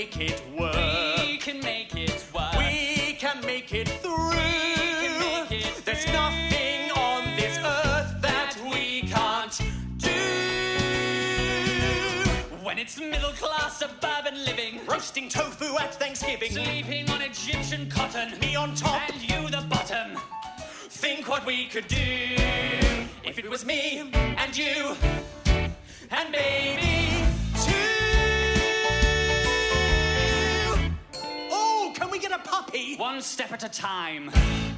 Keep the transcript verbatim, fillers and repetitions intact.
make it work. We can make it work. We can make it through. We can make it through. There's nothing on this earth that we can't do. When it's middle-class suburban living, Roasting tofu at Thanksgiving, sleeping on Egyptian cotton, me on top, and you the bottom. think what we could do if it was me and you and maybe two. Oh, can we get a puppy? One step at a time.